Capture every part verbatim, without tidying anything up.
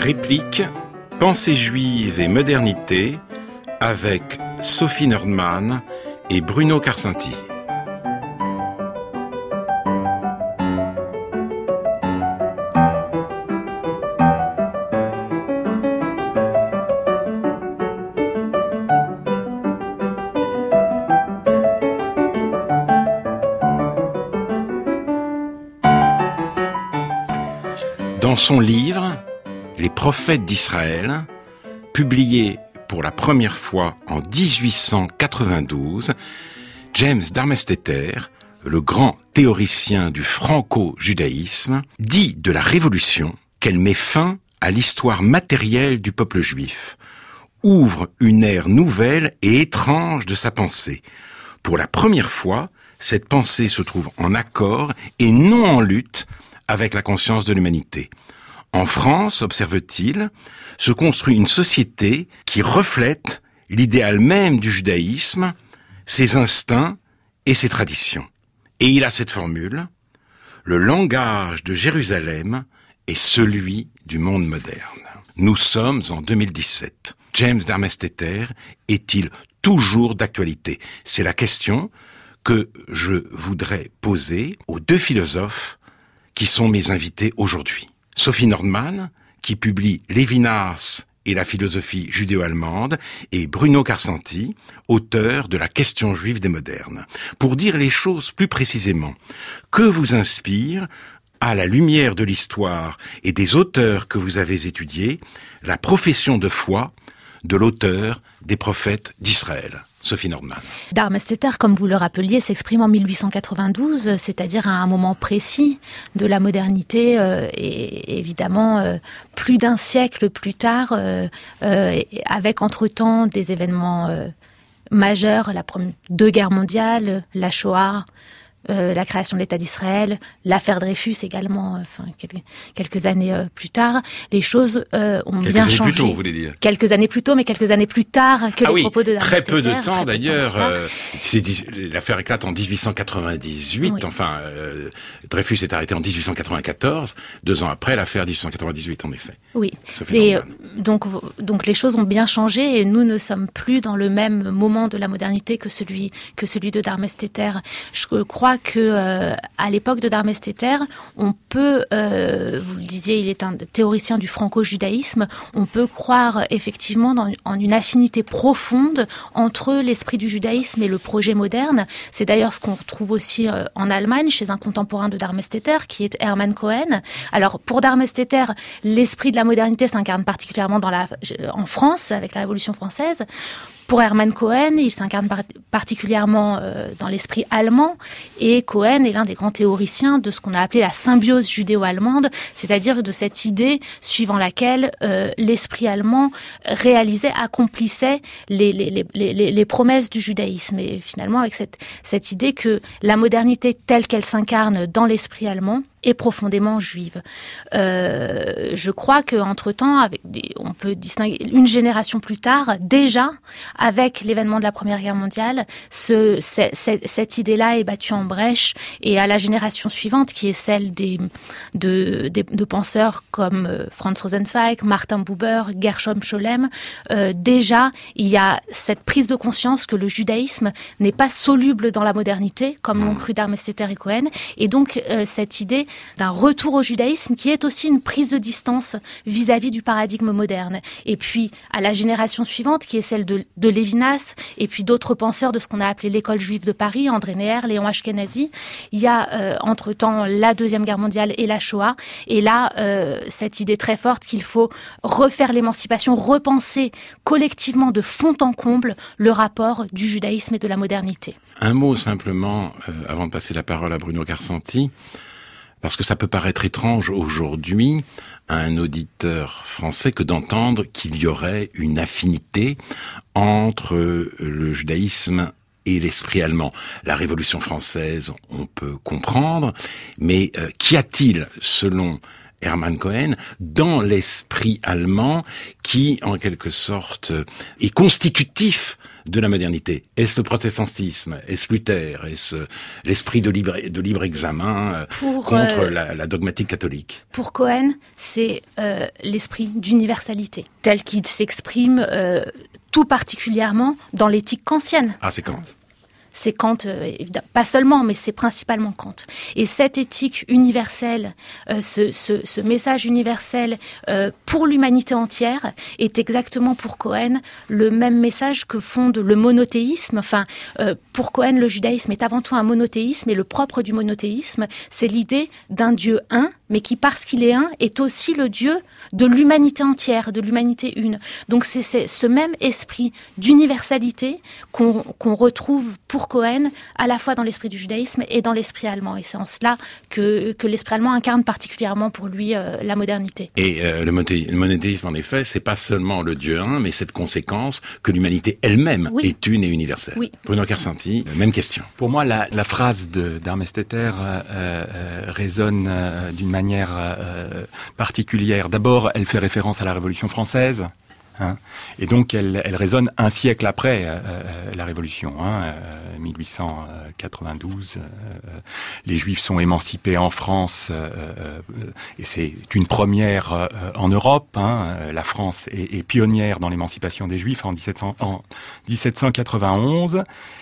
Réplique, Pensée juive et modernité avec Sophie Nordman et Bruno Carcenti. Dans son livre « Les prophètes d'Israël », publié pour la première fois en dix-huit cent quatre-vingt-douze, James Darmesteter, le grand théoricien du franco-judaïsme, dit de la Révolution qu'elle met fin à l'histoire matérielle du peuple juif, ouvre une ère nouvelle et étrange de sa pensée. Pour la première fois, cette pensée se trouve en accord et non en lutte avec la conscience de l'humanité. En France, observe-t-il, se construit une société qui reflète l'idéal même du judaïsme, ses instincts et ses traditions. Et il a cette formule, le langage de Jérusalem est celui du monde moderne. Nous sommes en deux mille dix-sept. James Darmesteter est-il toujours d'actualité? C'est la question que je voudrais poser aux deux philosophes qui sont mes invités aujourd'hui. Sophie Nordman, qui publie Lévinas et la philosophie judéo-allemande, et Bruno Carcenti, auteur de La question juive des modernes. Pour dire les choses plus précisément, que vous inspire, à la lumière de l'histoire et des auteurs que vous avez étudiés, la profession de foi de l'auteur des prophètes d'Israël? Sophie Nordman. Darmesteter, comme vous le rappeliez, s'exprime en mille huit cent quatre-vingt-douze, c'est-à-dire à un moment précis de la modernité, euh, et évidemment euh, plus d'un siècle plus tard, euh, euh, avec entre-temps des événements euh, majeurs, la première, deux guerres mondiales, la Shoah, Euh, la création de l'État d'Israël, l'affaire Dreyfus également, euh, enfin quelques, quelques années euh, plus tard, les choses euh, ont quelques bien années changé. Plus tôt, vous voulez dire. Quelques années plus tôt, mais quelques années plus tard que ah les oui, propos de Darmesteter. Très peu de temps d'ailleurs. Euh, c'est, l'affaire éclate en dix-huit cent quatre-vingt-dix-huit. Oui. Enfin, euh, Dreyfus est arrêté en dix-huit cent quatre-vingt-quatorze. Deux ans après, l'affaire dix-huit cent quatre-vingt-dix-huit, en effet. Oui. Et, donc, donc les choses ont bien changé et nous ne sommes plus dans le même moment de la modernité que celui que celui de Darmesteter. Je crois que euh, à l'époque de Darmesteter, on peut, euh, vous le disiez, il est un théoricien du franco-judaïsme, on peut croire effectivement dans, en une affinité profonde entre l'esprit du judaïsme et le projet moderne. C'est d'ailleurs ce qu'on retrouve aussi euh, en Allemagne, chez un contemporain de Darmesteter, qui est Hermann Cohen. Alors, pour Darmesteter, l'esprit de la modernité s'incarne particulièrement dans la, en France, avec la Révolution française. Pour Hermann Cohen, il s'incarne par- particulièrement euh, dans l'esprit allemand, et Cohen est l'un des grands théoriciens de ce qu'on a appelé la symbiose judéo-allemande, c'est-à-dire de cette idée suivant laquelle euh, l'esprit allemand réalisait, accomplissait les, les, les, les, les promesses du judaïsme. Et finalement, avec cette, cette idée que la modernité telle qu'elle s'incarne dans l'esprit allemand est profondément juive. Euh, je crois qu'entre-temps, avec des, on peut distinguer une génération plus tard, déjà, avec l'événement de la Première Guerre mondiale, ce, c- c- cette idée-là est battue en brèche, et à la génération suivante, qui est celle des, de, des, de penseurs comme euh, Franz Rosenzweig, Martin Buber, Gershom Scholem, euh, déjà, il y a cette prise de conscience que le judaïsme n'est pas soluble dans la modernité, comme l'ont cru Darmesteter et Cohen, et donc euh, cette idée d'un retour au judaïsme qui est aussi une prise de distance vis-à-vis du paradigme moderne. Et puis, à la génération suivante, qui est celle de, de Lévinas, et puis d'autres penseurs de ce qu'on a appelé l'école juive de Paris, André Neher, Léon Ashkenazi, il y a euh, entre-temps la Deuxième Guerre mondiale et la Shoah, et là, euh, cette idée très forte qu'il faut refaire l'émancipation, repenser collectivement de fond en comble le rapport du judaïsme et de la modernité. Un mot simplement, euh, avant de passer la parole à Bruno Carcenti, parce que ça peut paraître étrange aujourd'hui à un auditeur français que d'entendre qu'il y aurait une affinité entre le judaïsme et l'esprit allemand. La Révolution française, on peut comprendre, mais euh, qu'y a-t-il, selon Hermann Cohen, dans l'esprit allemand qui, en quelque sorte, est constitutif de la modernité. Est-ce le protestantisme? Est-ce Luther? Est-ce l'esprit de libre, de libre examen pour, contre euh, la, la dogmatique catholique? Pour Cohen, c'est euh, l'esprit d'universalité, tel qu'il s'exprime euh, tout particulièrement dans l'éthique kantienne. Ah, c'est Kant. C'est Kant, euh, évidemment, pas seulement, mais c'est principalement Kant. Et cette éthique universelle, euh, ce, ce, ce message universel euh, pour l'humanité entière est exactement pour Cohen le même message que fonde le monothéisme. Enfin, euh, pour Cohen, le judaïsme est avant tout un monothéisme, et le propre du monothéisme, c'est l'idée d'un Dieu un, mais qui, parce qu'il est un, est aussi le Dieu de l'humanité entière, de l'humanité une. Donc c'est, c'est ce même esprit d'universalité qu'on, qu'on retrouve pour Cohen, à la fois dans l'esprit du judaïsme et dans l'esprit allemand. Et c'est en cela que, que l'esprit allemand incarne particulièrement pour lui euh, la modernité. Et euh, le, monothé- le monothéisme, en effet, c'est pas seulement le Dieu un, mais cette conséquence que l'humanité elle-même oui. est une et universelle. Oui. Bruno Karsanti, même question. Pour moi, la, la phrase de, d'Armesteter euh, euh, résonne euh, d'une manière euh, particulière. D'abord, elle fait référence à la Révolution française. Hein, et donc elle, elle résonne un siècle après euh, euh, la Révolution, hein, euh, mille huit cent quatre-vingt-douze. Euh, les Juifs sont émancipés en France euh, euh, et c'est une première euh, en Europe. Hein, la France est, est pionnière dans l'émancipation des Juifs en, dix-sept cents, en dix-sept cent quatre-vingt-onze.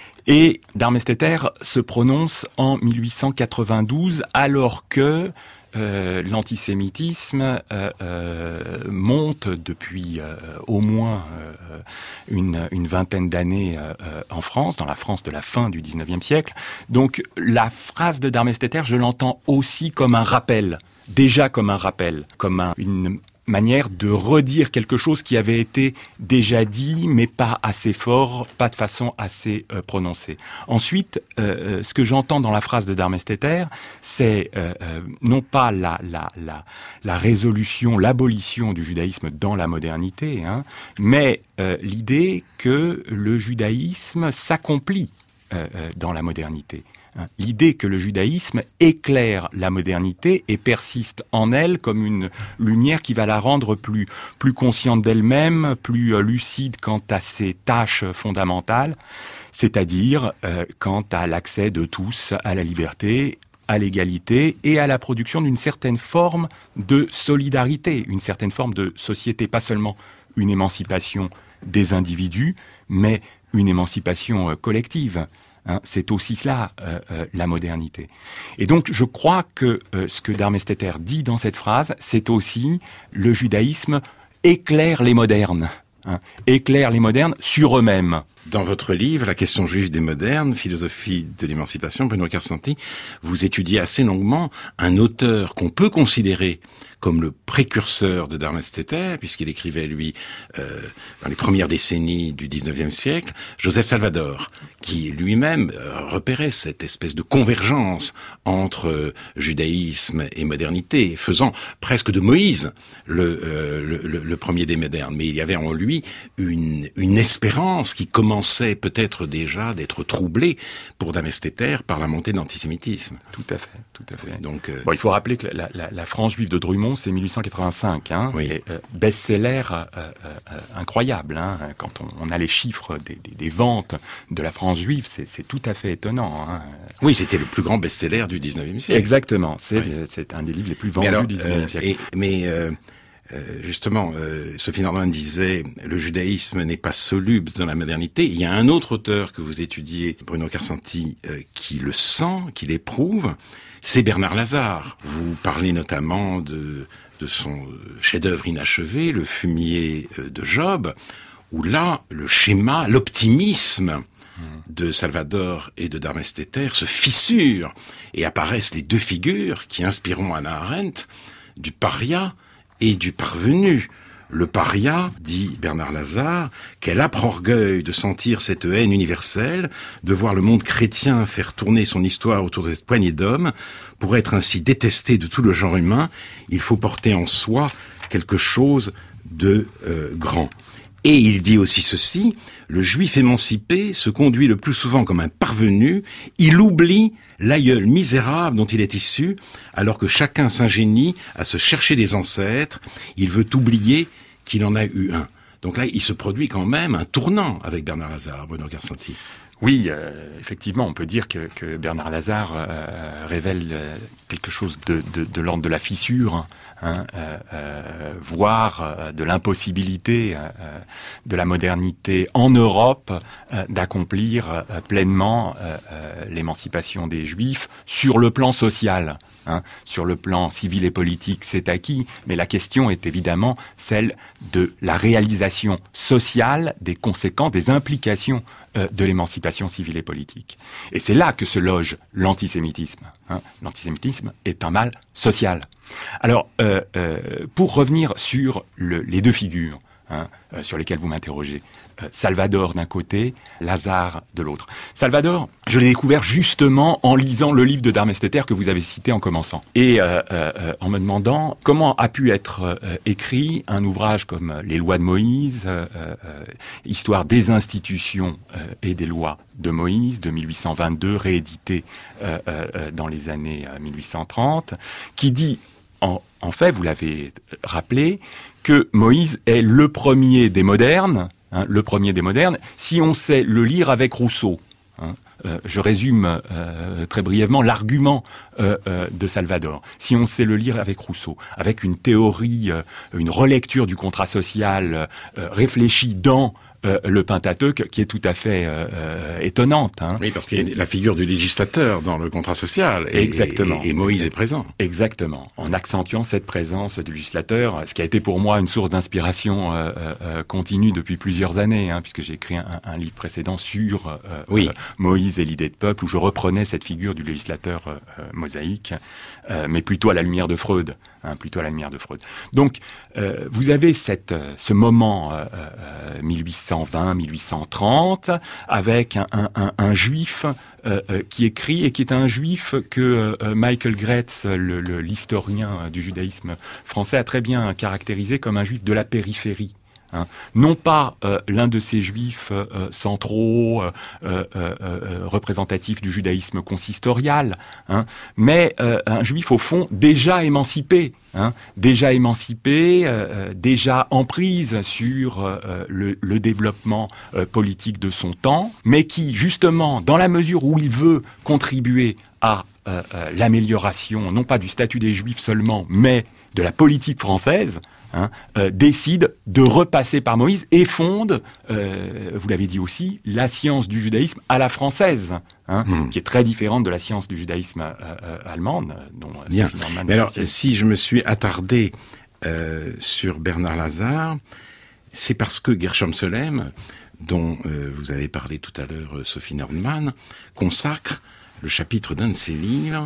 Et Darmesteter se prononce en mille huit cent quatre-vingt-douze alors que Euh, l'antisémitisme euh, euh, monte depuis euh, au moins euh, une, une vingtaine d'années euh, en France, dans la France de la fin du dix-neuvième siècle. Donc la phrase de Darmesteter, je l'entends aussi comme un rappel, déjà comme un rappel, comme un, une manière de redire quelque chose qui avait été déjà dit, mais pas assez fort, pas de façon assez euh, prononcée. Ensuite, euh, ce que j'entends dans la phrase de Darmesteter, c'est euh, euh, non pas la, la, la, la résolution, l'abolition du judaïsme dans la modernité, hein, mais euh, l'idée que le judaïsme s'accomplit euh, euh, dans la modernité. L'idée que le judaïsme éclaire la modernité et persiste en elle comme une lumière qui va la rendre plus, plus consciente d'elle-même, plus lucide quant à ses tâches fondamentales, c'est-à-dire euh, quant à l'accès de tous à la liberté, à l'égalité et à la production d'une certaine forme de solidarité, une certaine forme de société, pas seulement une émancipation des individus, mais une émancipation euh, collective. Hein, c'est aussi cela, euh, euh, la modernité. Et donc, je crois que euh, ce que Darmesteter dit dans cette phrase, c'est aussi le judaïsme éclaire les modernes, hein, éclaire les modernes sur eux-mêmes. Dans votre livre, La question juive des modernes, philosophie de l'émancipation, Bruno Karsanti, vous étudiez assez longuement un auteur qu'on peut considérer comme le précurseur de Darmesteter, puisqu'il écrivait, lui, euh, dans les premières décennies du dix-neuvième siècle, Joseph Salvador, qui lui-même euh, repérait cette espèce de convergence entre euh, judaïsme et modernité, faisant presque de Moïse le, euh, le, le, le premier des modernes. Mais il y avait en lui une, une espérance qui commençait peut-être déjà d'être troublée pour Darmesteter par la montée de l'antisémitisme. Tout à fait, tout à fait. Donc, euh... bon, il faut rappeler que la, la, la France juive de Drummond, c'est mille huit cent quatre-vingt-cinq, hein, oui. et, euh, best-seller euh, euh, euh, incroyable. Hein, quand on, on a les chiffres des, des, des ventes de la France juive, c'est, c'est tout à fait étonnant. Hein. Oui, c'était le plus grand best-seller du dix-neuvième siècle. Exactement, c'est, oui. c'est un des livres les plus vendus alors, du dix-neuvième euh, siècle. Et, mais euh, euh, justement, euh, Sophie Norman disait « Le judaïsme n'est pas soluble dans la modernité ». Il y a un autre auteur que vous étudiez, Bruno Karsanti, euh, qui le sent, qui l'éprouve, c'est Bernard Lazare. Vous parlez notamment de, de son chef-d'œuvre inachevé, Le fumier de Job, où là, le schéma, l'optimisme de Salvador et de Darmesteter se fissure et apparaissent les deux figures qui inspireront Hannah Arendt du paria et du parvenu. Le paria, dit Bernard Lazare, quel âpre orgueil de sentir cette haine universelle, de voir le monde chrétien faire tourner son histoire autour de cette poignée d'hommes. Pour être ainsi détesté de tout le genre humain, il faut porter en soi quelque chose de euh, grand. Et il dit aussi ceci, le juif émancipé se conduit le plus souvent comme un parvenu, il oublie l'aïeul misérable dont il est issu, alors que chacun s'ingénie à se chercher des ancêtres, il veut oublier qu'il en a eu un. Donc là, il se produit quand même un tournant avec Bernard Lazare, Bruno Guersanti. Oui, euh, effectivement, on peut dire que, que Bernard Lazare euh, révèle euh, quelque chose de, de, de l'ordre de la fissure, hein, euh, euh, voire euh, de l'impossibilité euh, de la modernité en Europe euh, d'accomplir euh, pleinement euh, euh, l'émancipation des Juifs sur le plan social. Hein. Sur le plan civil et politique, c'est acquis, mais la question est évidemment celle de la réalisation sociale des conséquences, des implications de l'émancipation civile et politique. Et c'est là que se loge l'antisémitisme. Hein. L'antisémitisme est un mal social. Alors, euh, euh, pour revenir sur le, les deux figures hein, euh, sur lesquelles vous m'interrogez, euh, Salvador d'un côté, Lazare de l'autre. Salvador, je l'ai découvert justement en lisant le livre de Darmesteter que vous avez cité en commençant. Et euh, euh, en me demandant comment a pu être euh, écrit un ouvrage comme Les lois de Moïse, euh, euh, Histoire des institutions euh, et des lois de Moïse de mille huit cent vingt-deux, réédité euh, euh, dans les années euh, mille huit cent trente, qui dit en, en fait, vous l'avez rappelé, que Moïse est le premier des modernes, hein, le premier des modernes, si on sait le lire avec Rousseau. Hein. Euh, je résume euh, très brièvement l'argument euh, euh, de Salvador. Si on sait le lire avec Rousseau, avec une théorie, euh, une relecture du contrat social euh, réfléchie dans Euh, le Pentateuque, qui est tout à fait euh, euh, étonnante. Hein. Oui, parce qu'il y a la figure du législateur dans le contrat social. Et, Exactement. Et, et Moïse est présent. Exactement. En accentuant cette présence du législateur, ce qui a été pour moi une source d'inspiration euh, euh, continue depuis plusieurs années, hein, puisque j'ai écrit un, un livre précédent sur euh, oui. euh, Moïse et l'idée de peuple, où je reprenais cette figure du législateur euh, euh, mosaïque, euh, mais plutôt à la lumière de Freud. Hein, plutôt à la lumière de Freud. Donc, euh, vous avez cette, ce moment euh, euh, mille huit cent vingt, mille huit cent trente, avec un, un, un, un juif euh, euh, qui écrit, et qui est un juif que euh, Michael Gretz, le, le, l'historien du judaïsme français, a très bien caractérisé comme un juif de la périphérie. Hein. Non pas euh, l'un de ces juifs euh, centraux, euh, euh, euh, représentatifs du judaïsme consistorial, hein, mais euh, un juif au fond déjà émancipé, hein, déjà émancipé, euh, déjà en prise sur euh, le, le développement euh, politique de son temps, mais qui justement, dans la mesure où il veut contribuer à euh, euh, l'amélioration, non pas du statut des juifs seulement, mais de la politique française, Hein, euh, décide de repasser par Moïse et fonde, euh, vous l'avez dit aussi, la science du judaïsme à la française, hein, mmh. qui est très différente de la science du judaïsme euh, euh, allemande. Dont, euh, Bien. Mais alors, si je me suis attardé euh, sur Bernard Lazare, c'est parce que Gershom Solem, dont euh, vous avez parlé tout à l'heure, Sophie Nordman, consacre le chapitre d'un de ses livres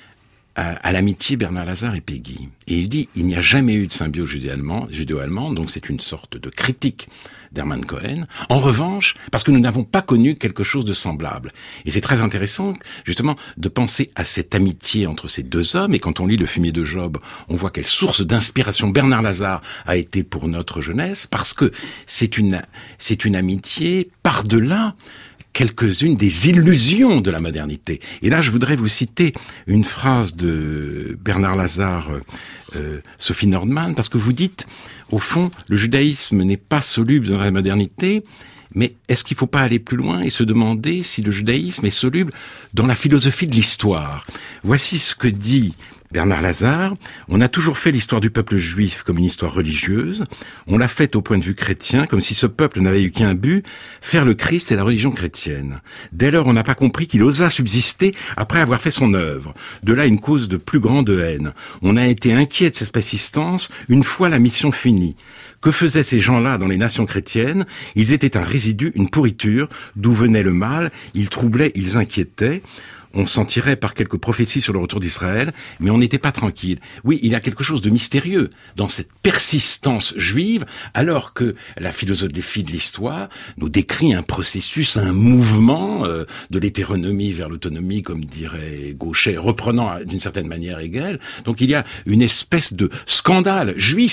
à, à l'amitié Bernard Lazare et Péguy. Et il dit, il n'y a jamais eu de symbiose judéo-allemande, donc c'est une sorte de critique d'Hermann Cohen. En revanche, parce que nous n'avons pas connu quelque chose de semblable. Et c'est très intéressant, justement, de penser à cette amitié entre ces deux hommes. Et quand on lit Le Fumier de Job, on voit quelle source d'inspiration Bernard Lazare a été pour notre jeunesse, parce que c'est une, c'est une amitié par-delà quelques-unes des illusions de la modernité. Et là, je voudrais vous citer une phrase de Bernard Lazare, euh, Sophie Nordman, parce que vous dites, au fond, le judaïsme n'est pas soluble dans la modernité, mais est-ce qu'il ne faut pas aller plus loin et se demander si le judaïsme est soluble dans la philosophie de l'histoire? Voici ce que dit Bernard Lazare: on a toujours fait l'histoire du peuple juif comme une histoire religieuse, on l'a faite au point de vue chrétien, comme si ce peuple n'avait eu qu'un but, faire le Christ et la religion chrétienne. Dès lors, on n'a pas compris qu'il osa subsister après avoir fait son œuvre. De là, une cause de plus grande haine. On a été inquiet de cette persistance une fois la mission finie. Que faisaient ces gens-là dans les nations chrétiennes? Ils étaient un résidu, une pourriture, d'où venait le mal, ils troublaient, ils inquiétaient. On s'en tirait par quelques prophéties sur le retour d'Israël, mais on n'était pas tranquille. Oui, il y a quelque chose de mystérieux dans cette persistance juive, alors que la philosophie de l'histoire nous décrit un processus, un mouvement euh, de l'hétéronomie vers l'autonomie, comme dirait Gauchet, reprenant d'une certaine manière Hegel. Donc il y a une espèce de scandale juif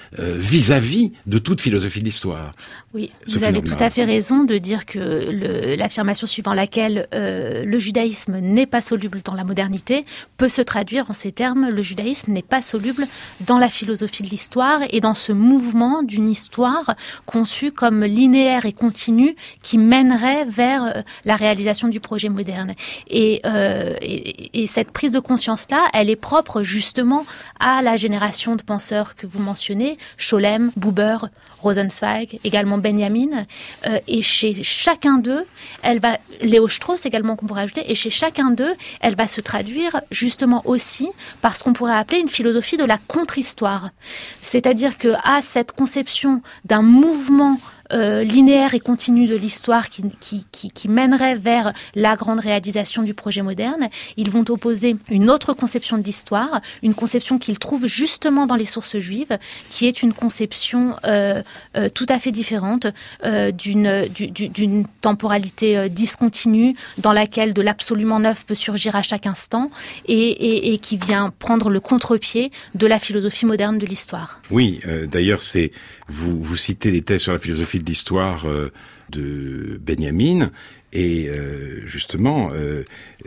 euh, vis-à-vis de toute philosophie de l'histoire. Oui, Sophie vous avez Norman. tout à fait raison de dire que le, l'affirmation suivant laquelle euh, le judaïsme n'est pas soluble dans la modernité peut se traduire en ces termes: le judaïsme n'est pas soluble dans la philosophie de l'histoire et dans ce mouvement d'une histoire conçue comme linéaire et continue qui mènerait vers la réalisation du projet moderne. Et, euh, et, et cette prise de conscience-là, elle est propre justement à la génération de penseurs que vous mentionnez, Scholem, Buber, Rosenzweig, également Benjamin, euh, et chez chacun d'eux, elle va, Léo Strauss également qu'on pourrait ajouter, et chez chacun d'eux, elle va se traduire justement aussi par ce qu'on pourrait appeler une philosophie de la contre-histoire. C'est-à-dire que à cette conception d'un mouvement Euh, linéaire et continu de l'histoire qui, qui, qui, qui mènerait vers la grande réalisation du projet moderne, ils vont opposer une autre conception de l'histoire, une conception qu'ils trouvent justement dans les sources juives, qui est une conception euh, euh, tout à fait différente euh, d'une, du, du, d'une temporalité euh, discontinue dans laquelle de l'absolument neuf peut surgir à chaque instant et, et, et qui vient prendre le contre-pied de la philosophie moderne de l'histoire. Oui, euh, d'ailleurs, c'est vous, vous citez les thèses sur la philosophie de l'histoire euh, de Benjamin, et euh, justement euh,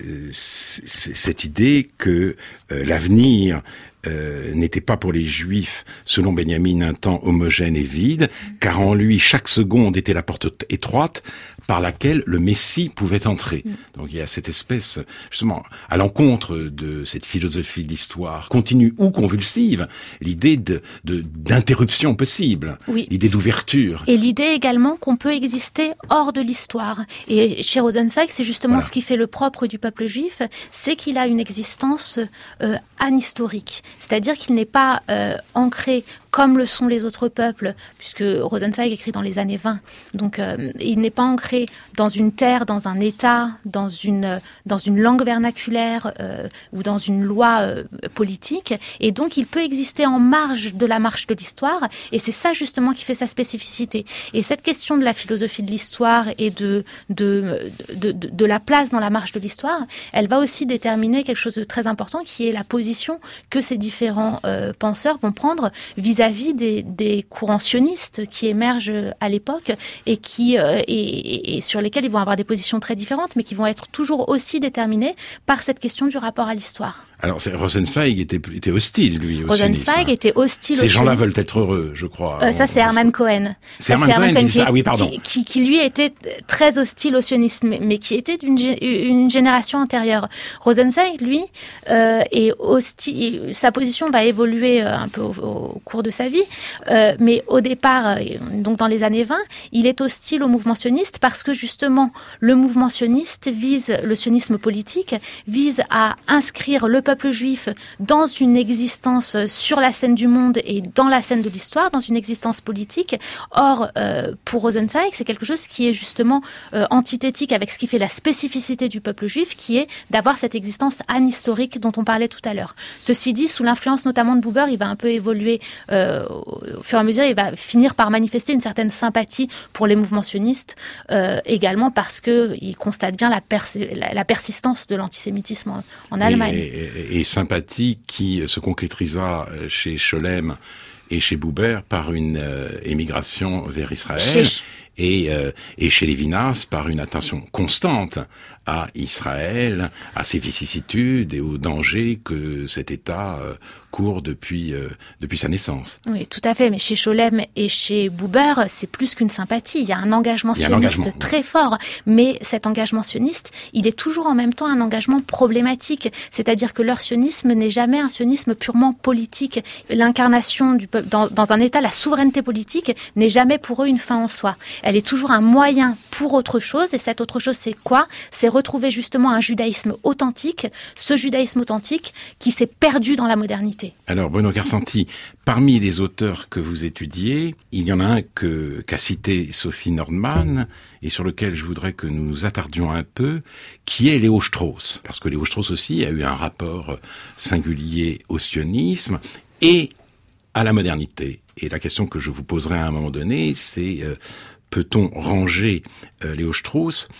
c- c- cette idée que euh, l'avenir euh, n'était pas pour les Juifs, selon Benjamin, un temps homogène et vide, car en lui chaque seconde était la porte étroite par laquelle le Messie pouvait entrer. Donc il y a cette espèce, justement, à l'encontre de cette philosophie de l'histoire continue ou convulsive, l'idée de, de d'interruption possible, oui. L'idée d'ouverture. Et l'idée également qu'on peut exister hors de l'histoire. Et chez Rosenzweig, c'est justement voilà. ce qui fait le propre du peuple juif, c'est qu'il a une existence euh, anhistorique. C'est-à-dire qu'il n'est pas euh, ancré comme le sont les autres peuples, puisque Rosenzweig écrit dans les années vingt. Donc, euh, il n'est pas ancré dans une terre, dans un État, dans une, dans une langue vernaculaire euh, ou dans une loi euh, politique. Et donc, il peut exister en marge de la marche de l'histoire. Et c'est ça, justement, qui fait sa spécificité. Et cette question de la philosophie de l'histoire et de, de, de, de, de la place dans la marche de l'histoire, elle va aussi déterminer quelque chose de très important, qui est la position que ces différents euh, penseurs vont prendre vis-à-vis vis-à-vis des, des courants sionistes qui émergent à l'époque et, qui, euh, et, et, et sur lesquels ils vont avoir des positions très différentes, mais qui vont être toujours aussi déterminés par cette question du rapport à l'histoire. Alors, c'est, Rosenzweig était, était hostile, lui, au Rosenzweig sionisme. était hostile Ces au gens-là sionisme. veulent être heureux, je crois. Euh, ça, c'est Hermann Cohen. C'est Hermann Cohen qui dit ça. Ah oui, pardon. Qui, qui, qui, lui, était très hostile au sionisme, mais qui était d'une une génération antérieure. Rosenzweig, lui, euh, est hostile. Sa position va évoluer un peu au, au cours de sa vie, euh, mais au départ, donc dans les années vingt, il est hostile au mouvement sioniste parce que, justement, le mouvement sioniste vise, le sionisme politique, vise à inscrire le peuple juif dans une existence sur la scène du monde et dans la scène de l'histoire, dans une existence politique. Or, euh, pour Rosenzweig, c'est quelque chose qui est justement euh, antithétique avec ce qui fait la spécificité du peuple juif, qui est d'avoir cette existence anhistorique dont on parlait tout à l'heure. Ceci dit, sous l'influence notamment de Buber, il va un peu évoluer euh, au fur et à mesure, il va finir par manifester une certaine sympathie pour les mouvements sionistes, euh, également parce qu'il constate bien la, persi- la, la persistance de l'antisémitisme en, en Allemagne. Et, et, et sympathie qui se concrétisa chez Scholem et chez Buber par une euh, émigration vers Israël. Chez... Et, euh, et chez Lévinas par une attention constante à Israël, à ses vicissitudes et aux dangers que cet État euh, court depuis euh, depuis sa naissance. Oui, tout à fait. Mais chez Scholem et chez Buber, c'est plus qu'une sympathie. Il y a un engagement Il y a sioniste un engagement, très oui. fort. Mais cet engagement sioniste, il est toujours en même temps un engagement problématique. C'est-à-dire que leur sionisme n'est jamais un sionisme purement politique. L'incarnation du peuple dans, dans un État, la souveraineté politique n'est jamais pour eux une fin en soi. Elle est toujours un moyen pour autre chose. Et cette autre chose, c'est quoi ? C'est retrouver justement un judaïsme authentique, ce judaïsme authentique qui s'est perdu dans la modernité. Alors, Bruno Carsanti, parmi les auteurs que vous étudiez, il y en a un que, qu'a cité Sophie Nordman, et sur lequel je voudrais que nous nous attardions un peu, qui est Léo Strauss. Parce que Léo Strauss aussi a eu un rapport singulier au sionisme et à la modernité. Et la question que je vous poserai à un moment donné, c'est... Euh, peut-on ranger euh, Léo Strauss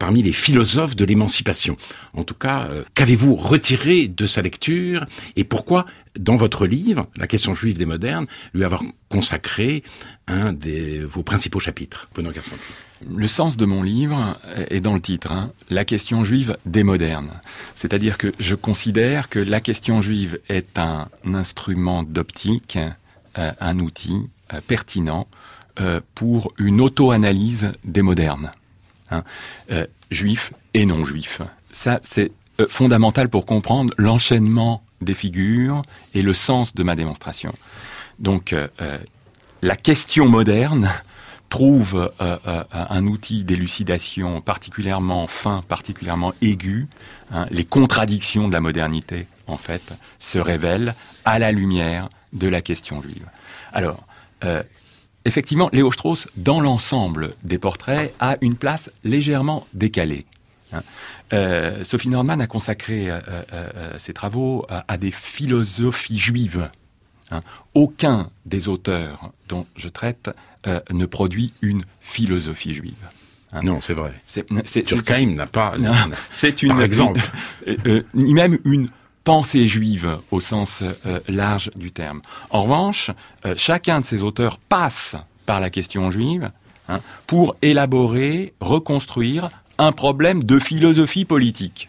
parmi les philosophes de l'émancipation. En tout cas, euh, qu'avez-vous retiré de sa lecture et pourquoi, dans votre livre, La question juive des modernes, lui avoir consacré un de vos principaux chapitres, Bruno Carsanti? Le sens de mon livre est dans le titre, hein, La question juive des modernes. C'est-à-dire que je considère que la question juive est un instrument d'optique, euh, un outil euh, pertinent euh, pour une auto-analyse des modernes. Hein, euh, juifs et non-juifs. Ça, c'est euh, fondamental pour comprendre l'enchaînement des figures et le sens de ma démonstration. Donc, euh, euh, la question moderne trouve euh, euh, un outil d'élucidation particulièrement fin, particulièrement aigu. Hein, les contradictions de la modernité, en fait, se révèlent à la lumière de la question juive. Alors, euh, effectivement, Léo Strauss, dans l'ensemble des portraits, a une place légèrement décalée. Hein. Euh, Sophie Nordman a consacré euh, euh, ses travaux à, à des philosophies juives. Hein. Aucun des auteurs dont je traite euh, ne produit une philosophie juive. Hein. Non, c'est vrai. C'est, c'est, Durkheim c'est, n'a pas, non, n'a, c'est une, par exemple, une, euh, ni même une pensée juive au sens euh, large du terme. En revanche, euh, chacun de ces auteurs passe par la question juive hein, pour élaborer, reconstruire un problème de philosophie politique.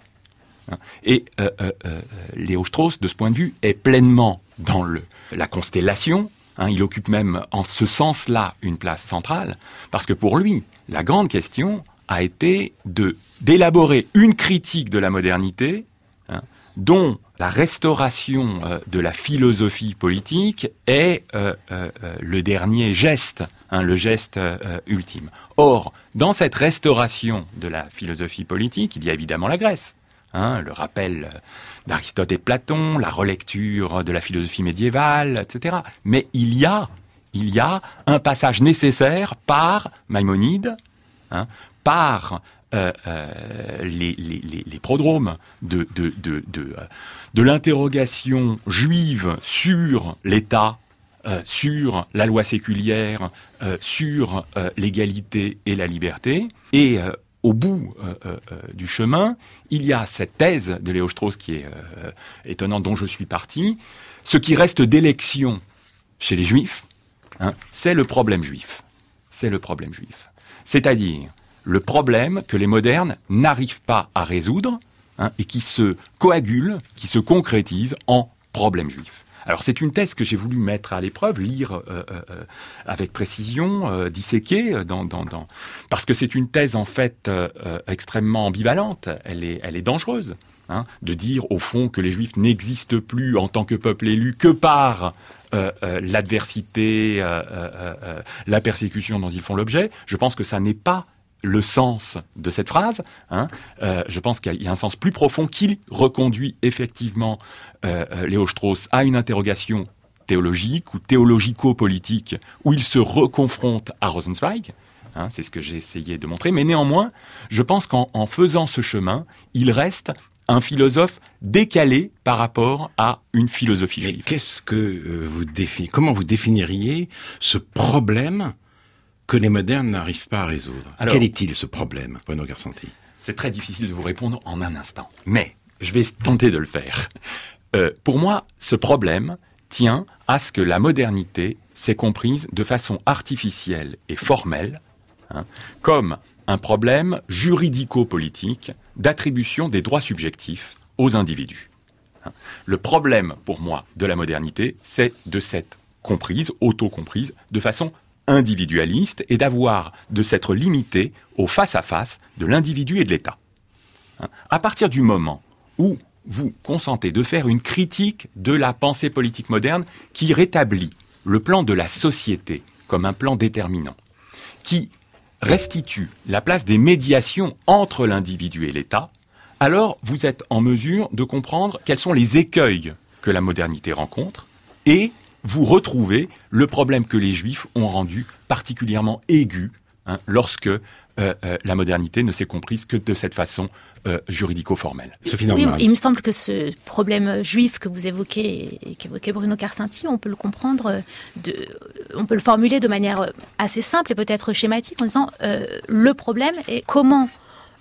Et euh, euh, euh, Léo Strauss, de ce point de vue, est pleinement dans le, la constellation. Hein, il occupe même en ce sens-là une place centrale, parce que pour lui, la grande question a été de, d'élaborer une critique de la modernité hein, dont la restauration euh, de la philosophie politique est euh, euh, le dernier geste, hein, le geste euh, ultime. Or, dans cette restauration de la philosophie politique, il y a évidemment la Grèce. Hein, le rappel d'Aristote et de Platon, la relecture de la philosophie médiévale, et cetera. Mais il y a, il y a un passage nécessaire par Maïmonide, hein, par euh, euh, les, les, les, les prodromes de, de, de, de, de l'interrogation juive sur l'État, euh, sur la loi séculière, euh, sur euh, l'égalité et la liberté, et euh, au bout euh, euh, du chemin, il y a cette thèse de Léo Strauss qui est euh, étonnante, dont je suis parti. Ce qui reste d'élection chez les Juifs, hein, c'est le problème juif. C'est le problème juif. C'est-à-dire le problème que les modernes n'arrivent pas à résoudre hein, et qui se coagule, qui se concrétise en problème juif. Alors c'est une thèse que j'ai voulu mettre à l'épreuve, lire euh, euh, avec précision, euh, disséquer, dans, dans, dans... parce que c'est une thèse en fait euh, euh, extrêmement ambivalente, elle est, elle est dangereuse, hein, de dire au fond que les Juifs n'existent plus en tant que peuple élu que par euh, euh, l'adversité, euh, euh, euh, la persécution dont ils font l'objet. Je pense que ça n'est pas le sens de cette phrase, hein, euh, je pense qu'il y a un sens plus profond qui reconduit effectivement euh, Léo Strauss à une interrogation théologique ou théologico-politique où il se reconfronte à Rosenzweig, hein, c'est ce que j'ai essayé de montrer, mais néanmoins, je pense qu'en en faisant ce chemin, il reste un philosophe décalé par rapport à une philosophie juive. Mais qu'est-ce que euh, vous définissez, comment vous définiriez ce problème que les modernes n'arrivent pas à résoudre? Alors, quel est-il ce problème, Bruno Carsanti? C'est très difficile de vous répondre en un instant, mais je vais tenter de le faire. Euh, pour moi, ce problème tient à ce que la modernité s'est comprise de façon artificielle et formelle, hein, comme un problème juridico-politique d'attribution des droits subjectifs aux individus. Hein. Le problème, pour moi, de la modernité, c'est de s'être comprise, auto-comprise, de façon individualiste et d'avoir, de s'être limité au face-à-face de l'individu et de l'État. Hein. À partir du moment où vous consentez de faire une critique de la pensée politique moderne qui rétablit le plan de la société comme un plan déterminant, qui restitue la place des médiations entre l'individu et l'État, alors vous êtes en mesure de comprendre quels sont les écueils que la modernité rencontre et vous retrouvez le problème que les Juifs ont rendu particulièrement aigu hein, lorsque euh, euh, la modernité ne s'est comprise que de cette façon euh, juridico-formelle. Sophie Oui, Nordman. il me semble que ce problème juif que vous évoquez et qu'évoquait Bruno Carsanti, on peut le comprendre, de, on peut le formuler de manière assez simple et peut-être schématique en disant euh, le problème est comment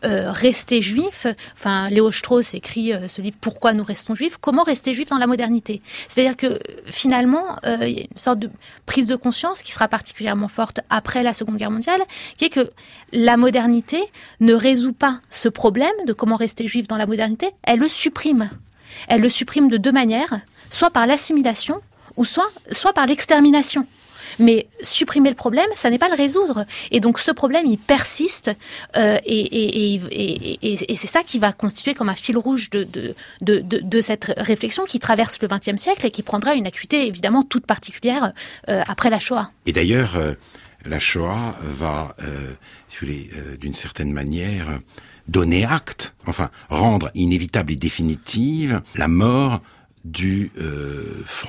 euh, rester juif. Enfin, Léo Strauss écrit euh, ce livre « Pourquoi nous restons juifs ?» Comment rester juif dans la modernité ? C'est-à-dire que finalement, euh, il y a une sorte de prise de conscience qui sera particulièrement forte après la Seconde Guerre mondiale, qui est que la modernité ne résout pas ce problème de comment rester juif dans la modernité, elle le supprime. Elle le supprime de deux manières, soit par l'assimilation, ou soit, soit par l'extermination. Mais supprimer le problème, ça n'est pas le résoudre. Et donc ce problème, il persiste, euh, et, et, et, et, et, et c'est ça qui va constituer comme un fil rouge de, de, de, de, de cette réflexion qui traverse le vingtième siècle et qui prendra une acuité évidemment toute particulière euh, après la Shoah. Et d'ailleurs, euh, la Shoah va, euh, si vous voulez, euh, d'une certaine manière, donner acte, enfin rendre inévitable et définitive la mort du euh,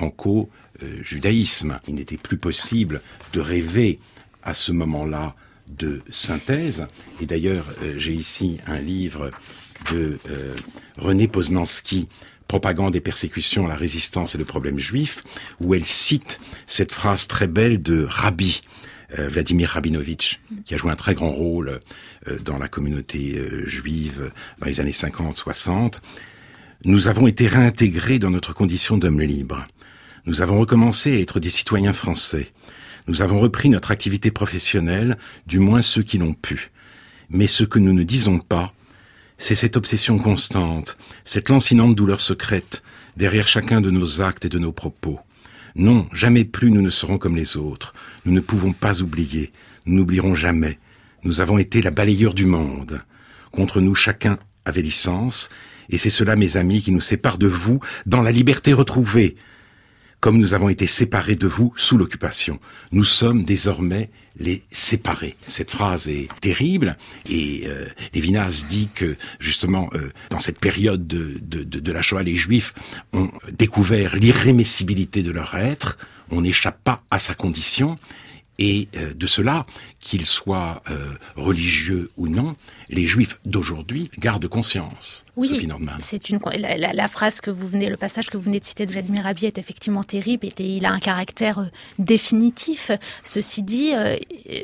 franco-judaïsme. Il n'était plus possible de rêver à ce moment-là de synthèse. Et d'ailleurs, euh, j'ai ici un livre de euh, René Poznanski, Propagande et persécution, la résistance et le problème juif, où elle cite cette phrase très belle de Rabbi, euh, Vladimir Rabinovitch, qui a joué un très grand rôle euh, dans la communauté euh, juive dans les années cinquante soixante. Nous avons été réintégrés dans notre condition d'hommes libres. Nous avons recommencé à être des citoyens français. Nous avons repris notre activité professionnelle, du moins ceux qui l'ont pu. Mais ce que nous ne disons pas, c'est cette obsession constante, cette lancinante douleur secrète, derrière chacun de nos actes et de nos propos. Non, jamais plus nous ne serons comme les autres. Nous ne pouvons pas oublier. Nous n'oublierons jamais. Nous avons été la balayeur du monde. Contre nous, chacun avait licence, et c'est cela, mes amis, qui nous sépare de vous dans la liberté retrouvée. Comme nous avons été séparés de vous sous l'occupation. Nous sommes désormais les séparés. Cette phrase est terrible, et euh, Lévinas dit que, justement, euh, dans cette période de, de, de, de la Shoah, les Juifs ont découvert l'irrémissibilité de leur être, on n'échappe pas à sa condition, et euh, de cela, qu'ils soient euh, religieux ou non, les Juifs d'aujourd'hui gardent conscience. Oui, Sophie Nordman. C'est une la, la, la phrase que vous venez, le passage que vous venez de citer de Vladimir Rabbi est effectivement terrible et il a un caractère euh, définitif. Ceci dit, euh,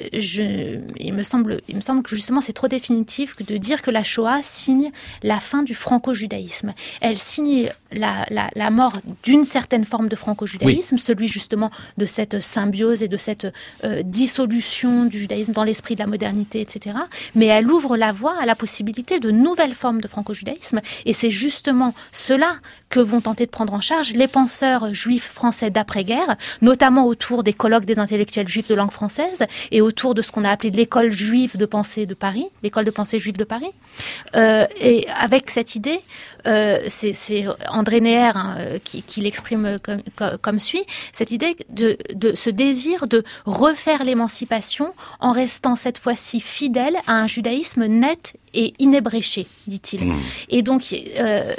je, il me semble, il me semble que justement c'est trop définitif de dire que la Shoah signe la fin du franco-judaïsme. Elle signe la, la, la mort d'une certaine forme de franco-judaïsme, oui. Celui justement de cette symbiose et de cette euh, dissolution du judaïsme dans l'esprit de la modernité, et cetera. Mais elle ouvre la voie à la possibilité de nouvelles formes de franco-judaïsme. Et c'est justement cela que vont tenter de prendre en charge les penseurs juifs français d'après-guerre, notamment autour des colloques des intellectuels juifs de langue française et autour de ce qu'on a appelé l'école juive de pensée de Paris, l'école de pensée juive de Paris. Euh, et avec cette idée, euh, c'est, c'est André Neher hein, qui, qui l'exprime comme, comme, comme suit, cette idée de, de ce désir de refaire l'émancipation en restant cette fois-ci fidèle à un judaïsme net et inébréché, dit-il. Mmh. Et donc, euh,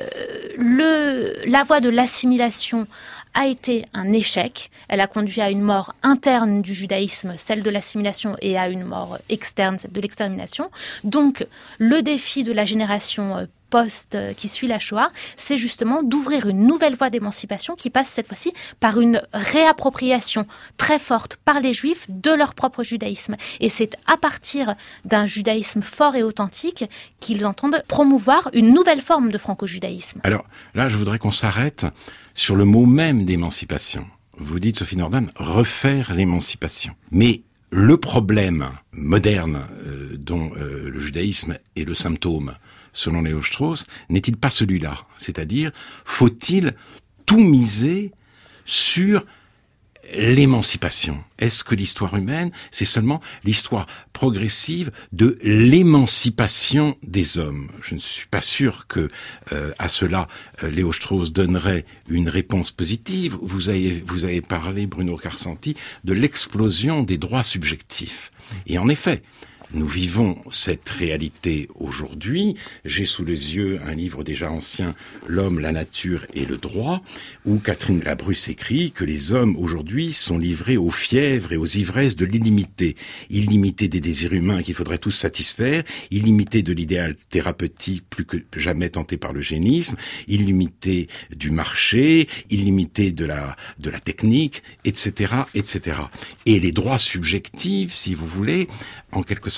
le, la voie de l'assimilation a été un échec. Elle a conduit à une mort interne du judaïsme, celle de l'assimilation, et à une mort externe, celle de l'extermination. Donc, le défi de la génération post qui suit la Shoah, c'est justement d'ouvrir une nouvelle voie d'émancipation qui passe cette fois-ci par une réappropriation très forte par les Juifs de leur propre judaïsme. Et c'est à partir d'un judaïsme fort et authentique qu'ils entendent promouvoir une nouvelle forme de franco-judaïsme. Alors là, je voudrais qu'on s'arrête sur le mot même d'émancipation. Vous dites, Sophie Nordman, refaire l'émancipation. Mais le problème moderne euh, dont euh, le judaïsme est le symptôme, selon Léo Strauss, n'est-il pas celui-là? C'est-à-dire, faut-il tout miser sur l'émancipation? Est-ce que l'histoire humaine, c'est seulement l'histoire progressive de l'émancipation des hommes? Je ne suis pas sûr que euh, à cela, euh, Léo Strauss donnerait une réponse positive. Vous avez, vous avez parlé, Bruno Carcenti, de l'explosion des droits subjectifs. Et en effet, nous vivons cette réalité aujourd'hui. J'ai sous les yeux un livre déjà ancien, L'homme, la nature et le droit, où Catherine Labrusse écrit que les hommes aujourd'hui sont livrés aux fièvres et aux ivresses de l'illimité. Illimité des désirs humains qu'il faudrait tous satisfaire, illimité de l'idéal thérapeutique plus que jamais tenté par l'eugénisme, illimité du marché, illimité de la, de la technique, et cetera, et cetera. Et les droits subjectifs, si vous voulez, en quelque sorte,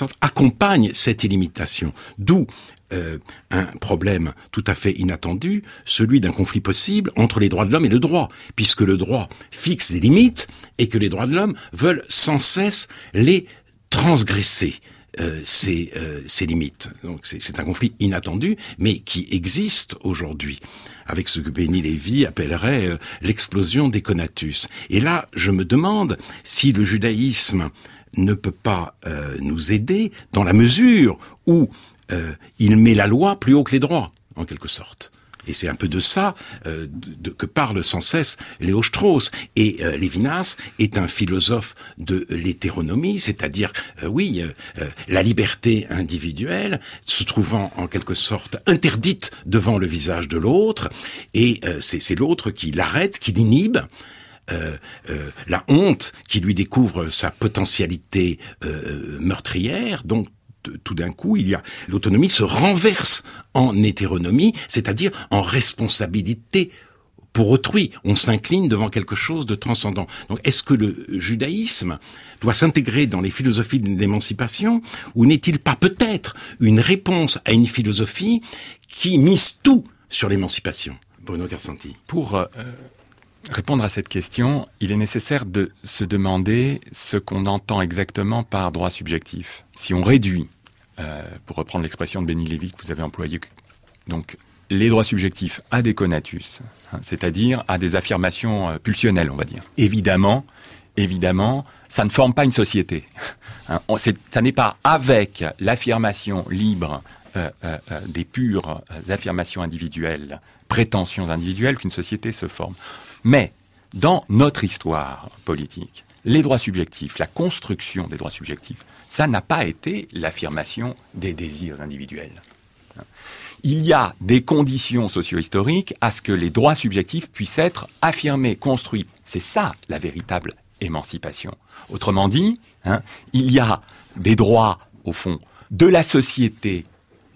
sorte, accompagne cette illimitation. D'où euh, un problème tout à fait inattendu, celui d'un conflit possible entre les droits de l'homme et le droit, puisque le droit fixe des limites et que les droits de l'homme veulent sans cesse les transgresser. Euh, ces, euh, ces limites. Donc c'est, c'est un conflit inattendu, mais qui existe aujourd'hui, avec ce que Benny Lévy appellerait euh, l'explosion des conatus. Et là, je me demande si le judaïsme ne peut pas euh, nous aider dans la mesure où euh, il met la loi plus haut que les droits, en quelque sorte. Et c'est un peu de ça euh, de, de, que parle sans cesse Léo Strauss. Et euh, Lévinas est un philosophe de l'hétéronomie, c'est-à-dire, euh, oui, euh, la liberté individuelle se trouvant en quelque sorte interdite devant le visage de l'autre, et euh, c'est, c'est l'autre qui l'arrête, qui l'inhibe. Euh, euh, la honte qui lui découvre sa potentialité euh, meurtrière, donc tout d'un coup, il y a l'autonomie se renverse en hétéronomie, c'est-à-dire en responsabilité pour autrui. On s'incline devant quelque chose de transcendant. Donc, est-ce que le judaïsme doit s'intégrer dans les philosophies de l'émancipation, ou n'est-il pas peut-être une réponse à une philosophie qui mise tout sur l'émancipation? Bruno Carsanti. Pour euh, répondre à cette question, il est nécessaire de se demander ce qu'on entend exactement par droit subjectif. Si on réduit, euh, pour reprendre l'expression de Benny Lévy que vous avez employée, donc les droits subjectifs à des conatus, hein, c'est-à-dire à des affirmations euh, pulsionnelles, on va dire. Évidemment, évidemment, ça ne forme pas une société. Hein, on, c'est, ça n'est pas avec l'affirmation libre euh, euh, euh, des pures euh, affirmations individuelles, prétentions individuelles qu'une société se forme. Mais, dans notre histoire politique, les droits subjectifs, la construction des droits subjectifs, ça n'a pas été l'affirmation des désirs individuels. Il y a des conditions socio-historiques à ce que les droits subjectifs puissent être affirmés, construits. C'est ça, la véritable émancipation. Autrement dit, hein, il y a des droits, au fond, de la société,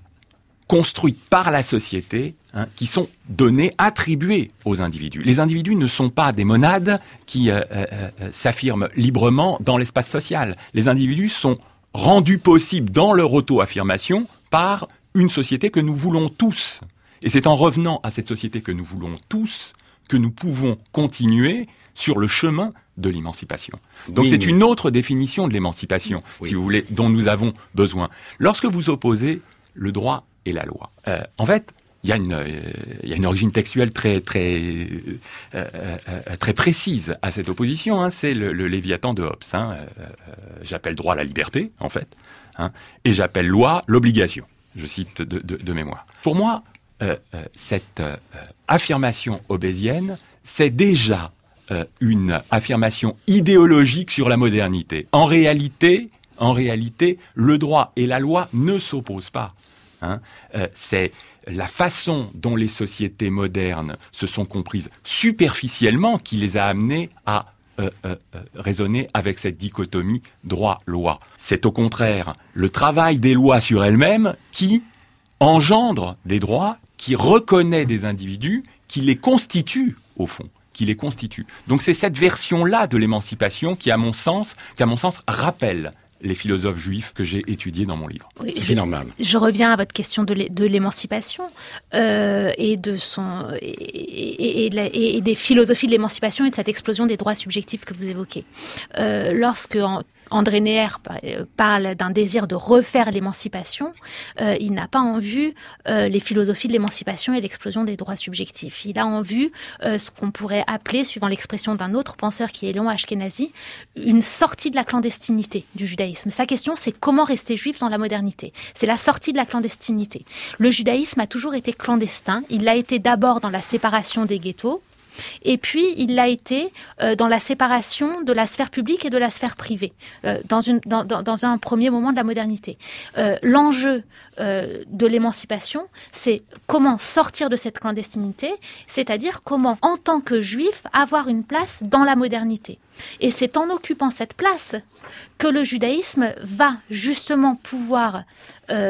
construits par la société, hein, qui sont donnés, attribués aux individus. Les individus ne sont pas des monades qui euh, euh, euh, s'affirment librement dans l'espace social. Les individus sont rendus possibles dans leur auto-affirmation par une société que nous voulons tous. Et c'est en revenant à cette société que nous voulons tous que nous pouvons continuer sur le chemin de l'émancipation. Donc oui, c'est mais... une autre définition de l'émancipation, oui. si vous voulez, dont nous avons besoin. Lorsque vous opposez le droit et la loi, euh, en fait, il y a une, euh, il y a une origine textuelle très, très, euh, euh, très précise à cette opposition. Hein, c'est le, le Léviathan de Hobbes. Hein, euh, j'appelle droit la liberté, en fait, hein, et j'appelle loi l'obligation. Je cite de, de, de mémoire. Pour moi, euh, euh, cette euh, affirmation hobbesienne, c'est déjà euh, une affirmation idéologique sur la modernité. En réalité, en réalité, le droit et la loi ne s'opposent pas. Hein. Euh, c'est la façon dont les sociétés modernes se sont comprises superficiellement qui les a amenées à Euh, euh, euh, raisonner avec cette dichotomie droit-loi. C'est au contraire le travail des lois sur elles-mêmes qui engendre des droits, qui reconnaît des individus, qui les constitue au fond, qui les constitue. Donc c'est cette version-là de l'émancipation qui, à mon sens, qui, à mon sens, rappelle les philosophes juifs que j'ai étudiés dans mon livre. Oui, c'est normal. Je reviens à votre question de, l'é- de l'émancipation euh, et, de son, et, et, et, de la, et des philosophies de l'émancipation et de cette explosion des droits subjectifs que vous évoquez. Euh, lorsque en, André Neher parle d'un désir de refaire l'émancipation, euh, il n'a pas en vue euh, les philosophies de l'émancipation et l'explosion des droits subjectifs. Il a en vue euh, ce qu'on pourrait appeler, suivant l'expression d'un autre penseur qui est Léon Ashkenazi, une sortie de la clandestinité du judaïsme. Sa question, c'est comment rester juif dans la modernité. C'est la sortie de la clandestinité. Le judaïsme a toujours été clandestin. Il l'a été d'abord dans la séparation des ghettos, et puis, il l'a été euh, dans la séparation de la sphère publique et de la sphère privée, euh, dans, une, dans, dans, dans un premier moment de la modernité. Euh, l'enjeu euh, de l'émancipation, c'est comment sortir de cette clandestinité, c'est-à-dire comment, en tant que juif, avoir une place dans la modernité. Et c'est en occupant cette place que le judaïsme va justement pouvoir euh,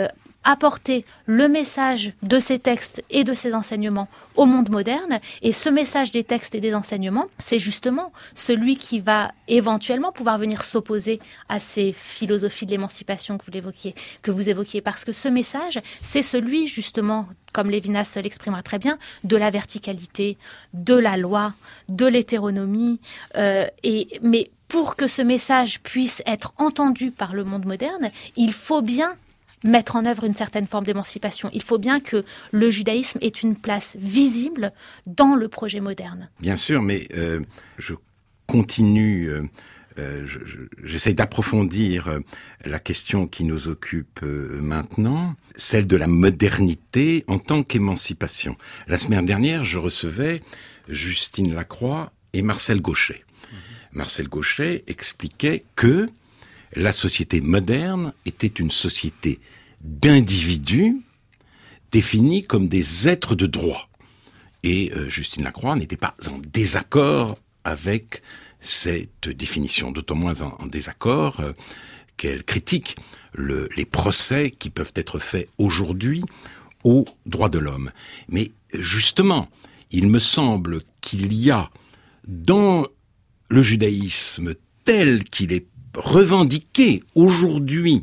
apporter le message de ces textes et de ces enseignements au monde moderne. Et ce message des textes et des enseignements, c'est justement celui qui va éventuellement pouvoir venir s'opposer à ces philosophies de l'émancipation que vous évoquiez, que vous évoquiez. Parce que ce message, c'est celui justement, comme Lévinas l'exprimera très bien, de la verticalité, de la loi, de l'hétéronomie. Euh, et, mais pour que ce message puisse être entendu par le monde moderne, il faut bien mettre en œuvre une certaine forme d'émancipation. Il faut bien que le judaïsme ait une place visible dans le projet moderne. Bien sûr, mais euh, je continue, euh, euh, je, je, j'essaie d'approfondir euh, la question qui nous occupe euh, maintenant, celle de la modernité en tant qu'émancipation. La semaine dernière, je recevais Justine Lacroix et Marcel Gauchet. Mmh. Marcel Gauchet expliquait que la société moderne était une société d'individus définis comme des êtres de droit. Et euh, Justine Lacroix n'était pas en désaccord avec cette définition, d'autant moins en, en désaccord euh, qu'elle critique le, les procès qui peuvent être faits aujourd'hui aux droits de l'homme. Mais justement, il me semble qu'il y a dans le judaïsme tel qu'il est revendiqué aujourd'hui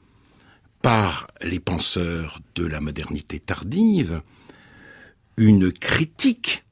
par les penseurs de la modernité tardive, une critique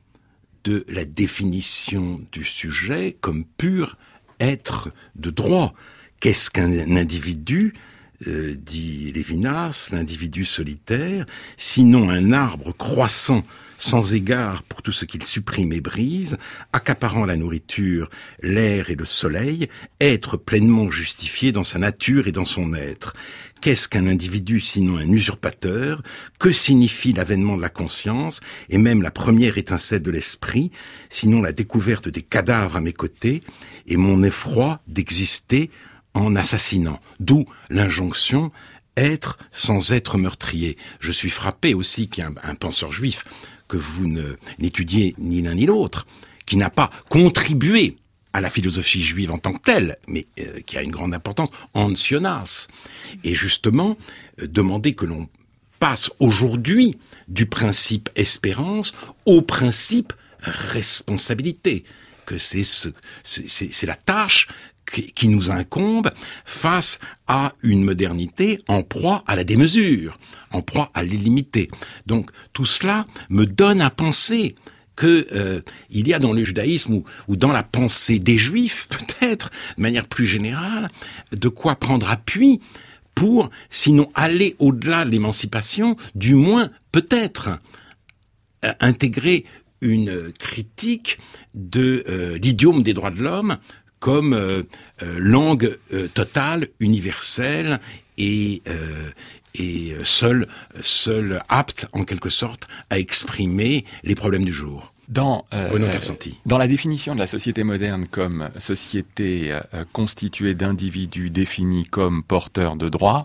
de la définition du sujet comme pur être de droit. Qu'est-ce qu'un individu, euh, dit Lévinas, l'individu solitaire, sinon un arbre croissant sans égard pour tout ce qu'il supprime et brise, accaparant la nourriture, l'air et le soleil, être pleinement justifié dans sa nature et dans son être. Qu'est-ce qu'un individu sinon un usurpateur? Que signifie l'avènement de la conscience et même la première étincelle de l'esprit, sinon la découverte des cadavres à mes côtés et mon effroi d'exister en assassinant? D'où l'injonction être sans être meurtrier. Je suis frappé aussi qu'il y a un, un penseur juif que vous ne, n'étudiez ni l'un ni l'autre, qui n'a pas contribué à la philosophie juive en tant que telle, mais euh, qui a une grande importance, Hans Jonas. Et justement, euh, demander que l'on passe aujourd'hui du principe espérance au principe responsabilité, que c'est, ce, c'est, c'est, c'est la tâche qui nous incombe face à une modernité en proie à la démesure, en proie à l'illimité. Donc tout cela me donne à penser que euh, il y a dans le judaïsme ou, ou dans la pensée des Juifs, peut-être, de manière plus générale, de quoi prendre appui pour, sinon aller au-delà de l'émancipation, du moins peut-être euh, intégrer une critique de euh, l'idiome des droits de l'homme comme euh, euh, langue euh, totale, universelle et euh, et seul seul apte en quelque sorte à exprimer les problèmes du jour. Dans euh, dans la définition de la société moderne comme société euh, constituée d'individus définis comme porteurs de droits,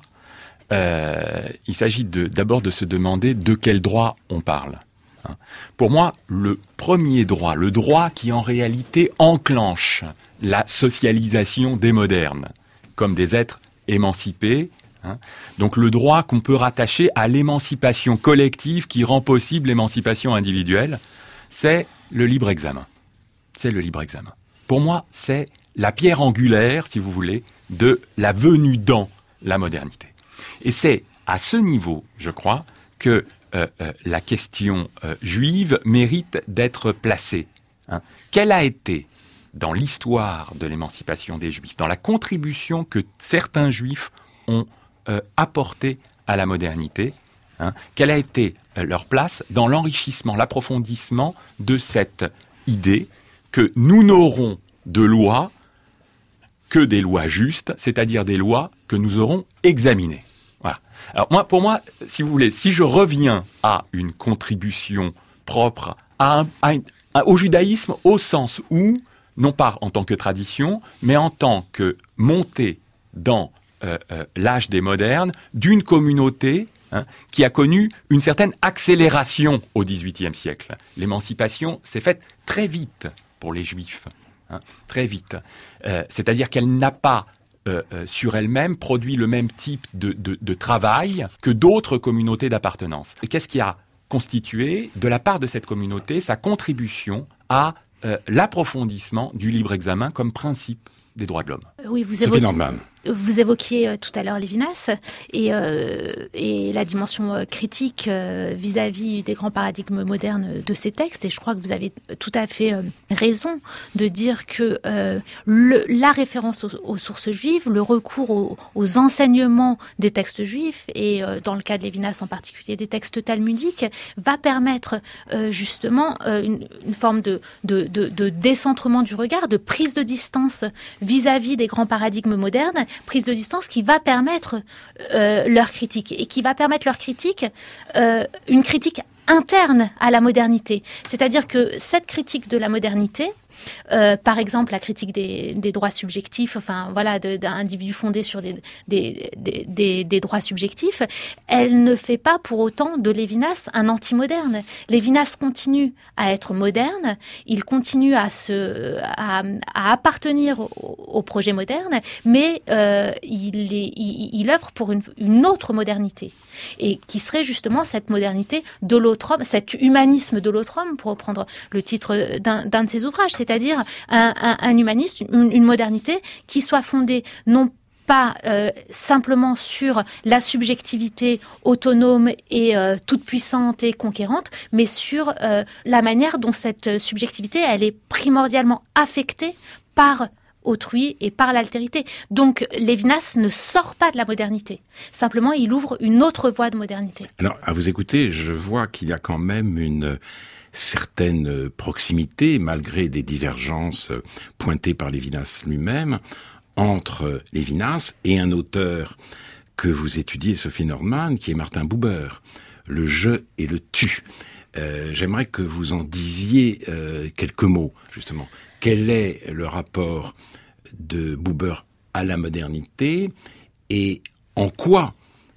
euh, il s'agit de d'abord de se demander de quel droit on parle. Pour moi, le premier droit, le droit qui en réalité enclenche la socialisation des modernes, comme des êtres émancipés, hein, donc le droit qu'on peut rattacher à l'émancipation collective qui rend possible l'émancipation individuelle, c'est le libre examen. C'est le libre examen. Pour moi, c'est la pierre angulaire, si vous voulez, de la venue dans la modernité. Et c'est à ce niveau, je crois, que Euh, euh, la question euh, juive mérite d'être placée. Hein. Quelle a été, dans l'histoire de l'émancipation des Juifs, dans la contribution que certains Juifs ont euh, apportée à la modernité, hein, quelle a été euh, leur place dans l'enrichissement, l'approfondissement de cette idée que nous n'aurons de lois que des lois justes, c'est-à-dire des lois que nous aurons examinées. Voilà. Alors moi, pour moi, si vous voulez, si je reviens à une contribution propre à un, à une, à, au judaïsme au sens où, non pas en tant que tradition, mais en tant que montée dans euh, euh, l'âge des modernes d'une communauté hein, qui a connu une certaine accélération au dix-huitième siècle. L'émancipation s'est faite très vite pour les Juifs, hein, très vite. Euh, c'est-à-dire qu'elle n'a pas euh, euh, sur elle-même produit le même type de, de, de travail que d'autres communautés d'appartenance. Et qu'est-ce qui a constitué, de la part de cette communauté, sa contribution à euh, l'approfondissement du libre examen comme principe des droits de l'homme? Oui, vous évoquez, vous évoquiez euh, tout à l'heure Lévinas et, euh, et la dimension euh, critique euh, vis-à-vis des grands paradigmes modernes de ces textes. Et je crois que vous avez tout à fait euh, raison de dire que euh, le, la référence aux, aux sources juives, le recours aux, aux enseignements des textes juifs, et euh, dans le cas de Lévinas en particulier des textes talmudiques, va permettre euh, justement euh, une, une forme de, de, de, de décentrement du regard, de prise de distance vis-à-vis des grands paradigmes modernes, prise de distance qui va permettre euh, leur critique et qui va permettre leur critique, euh, une critique interne à la modernité. C'est-à-dire que cette critique de la modernité, Euh, par exemple, la critique des, des droits subjectifs, enfin voilà, de, d'un individu fondé sur des, des, des, des, des droits subjectifs, elle ne fait pas pour autant de Lévinas un anti-moderne. Lévinas continue à être moderne, il continue à se, à, à appartenir au, au projet moderne, mais euh, il, est, il, il œuvre pour une, une autre modernité, et qui serait justement cette modernité de l'autre homme, cet humanisme de l'autre homme, pour reprendre le titre d'un, d'un de ses ouvrages. C'est-à-dire un, un, un humanisme, une, une modernité qui soit fondée non pas euh, simplement sur la subjectivité autonome et euh, toute puissante et conquérante, mais sur euh, la manière dont cette subjectivité, elle est primordialement affectée par autrui et par l'altérité. Donc Lévinas ne sort pas de la modernité. Simplement, il ouvre une autre voie de modernité. Alors, à vous écouter, je vois qu'il y a quand même une certaine proximité, malgré des divergences pointées par Lévinas lui-même, entre Lévinas et un auteur que vous étudiez, Sophie Nordman, qui est Martin Buber, Le je et le tu. Euh, j'aimerais que vous en disiez euh, quelques mots, justement. Quel est le rapport de Buber à la modernité et en quoi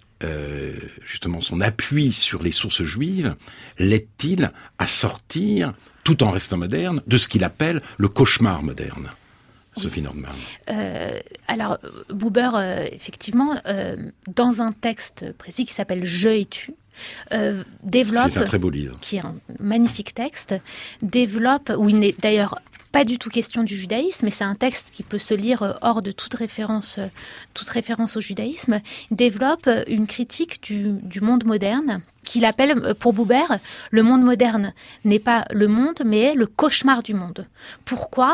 Euh, justement son appui sur les sources juives l'aide-t-il à sortir, tout en restant moderne, de ce qu'il appelle le cauchemar moderne? Sophie Nordman. Euh, alors, Buber, euh, effectivement, euh, dans un texte précis qui s'appelle « Je et tu », euh, développe... C'est un très beau livre. Qui est un magnifique texte, développe, où il n'est d'ailleurs pas du tout question du judaïsme, mais c'est un texte qui peut se lire hors de toute référence, toute référence au judaïsme, développe une critique du, du monde moderne, qu'il appelle, pour Buber, le monde moderne n'est pas le monde, mais est le cauchemar du monde. Pourquoi ?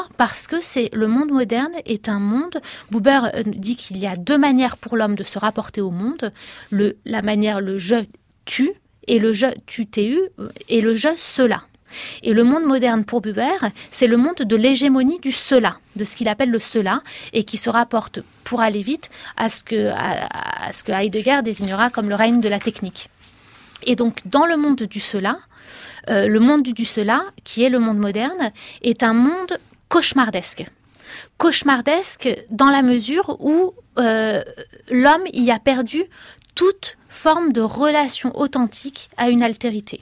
Parce que c'est, le monde moderne est un monde, Buber dit qu'il y a deux manières pour l'homme de se rapporter au monde, le, la manière le je tu et le je tu tu et le je cela. Et le monde moderne pour Buber, c'est le monde de l'hégémonie du cela, de ce qu'il appelle le cela, et qui se rapporte, pour aller vite, à ce que, à, à ce que Heidegger désignera comme le règne de la technique. Et donc, dans le monde du cela, euh, le monde du, du cela, qui est le monde moderne, est un monde cauchemardesque. Cauchemardesque dans la mesure où euh, l'homme y a perdu toute forme de relation authentique à une altérité.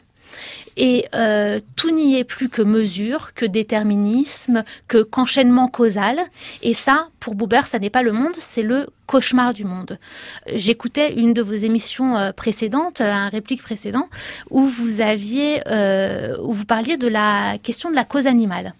Et euh, tout n'y est plus que mesure, que déterminisme, que qu'enchaînement causal. Et ça, pour Buber, ça n'est pas le monde, c'est le cauchemar du monde. J'écoutais une de vos émissions euh, précédentes, un réplique précédent, où vous aviez, euh, où vous parliez de la question de la cause animale.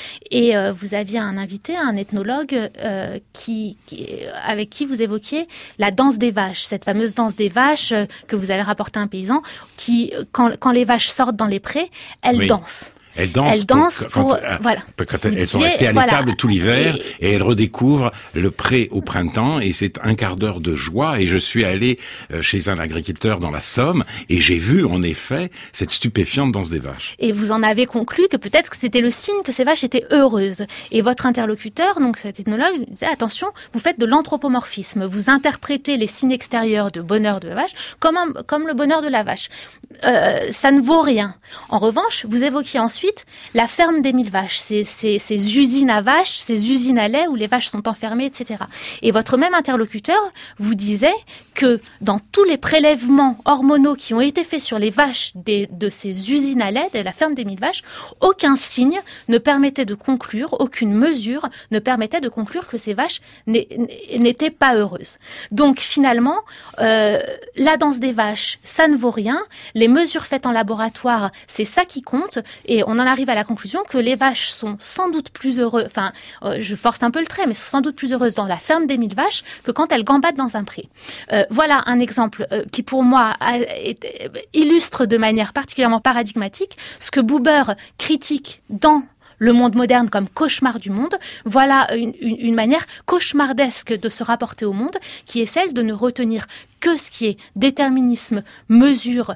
Et euh, vous aviez un invité, un ethnologue, euh, qui, qui, avec qui vous évoquiez la danse des vaches, cette fameuse danse des vaches euh, que vous avez rapportée à un paysan, qui, quand, quand les vaches sortent dans les prés, elles oui. dansent. Elles dansent, elles dansent pour, pour, pour euh, voilà. Quand elles, elles sont restées à l'étable voilà. tout l'hiver et... et elles redécouvrent le pré au printemps et c'est un quart d'heure de joie. Et je suis allé chez un agriculteur dans la Somme et j'ai vu en effet cette stupéfiante danse des vaches. Et vous en avez conclu que peut-être que c'était le signe que ces vaches étaient heureuses. Et votre interlocuteur, donc cet ethnologue, disait attention, vous faites de l'anthropomorphisme, vous interprétez les signes extérieurs de bonheur de la vache comme, un, comme le bonheur de la vache. Euh, ça ne vaut rien. En revanche, vous évoquiez ensuite ensuite la ferme des mille vaches, ces, ces, ces usines à vaches, ces usines à lait où les vaches sont enfermées, et cetera. Et votre même interlocuteur vous disait que dans tous les prélèvements hormonaux qui ont été faits sur les vaches des, de ces usines à lait, de la ferme des mille vaches, aucun signe ne permettait de conclure, aucune mesure ne permettait de conclure que ces vaches n'étaient pas heureuses. Donc finalement, euh, la danse des vaches, ça ne vaut rien. Les mesures faites en laboratoire, c'est ça qui compte. Et on en arrive à la conclusion que les vaches sont sans doute plus heureuses, enfin, euh, je force un peu le trait, mais sont sans doute plus heureuses dans la ferme des mille vaches que quand elles gambadent dans un pré. Euh, voilà un exemple euh, qui, pour moi, a, est, illustre de manière particulièrement paradigmatique ce que Buber critique dans le monde moderne comme cauchemar du monde. Voilà une, une, une manière cauchemardesque de se rapporter au monde, qui est celle de ne retenir que ce qui est déterminisme, mesure,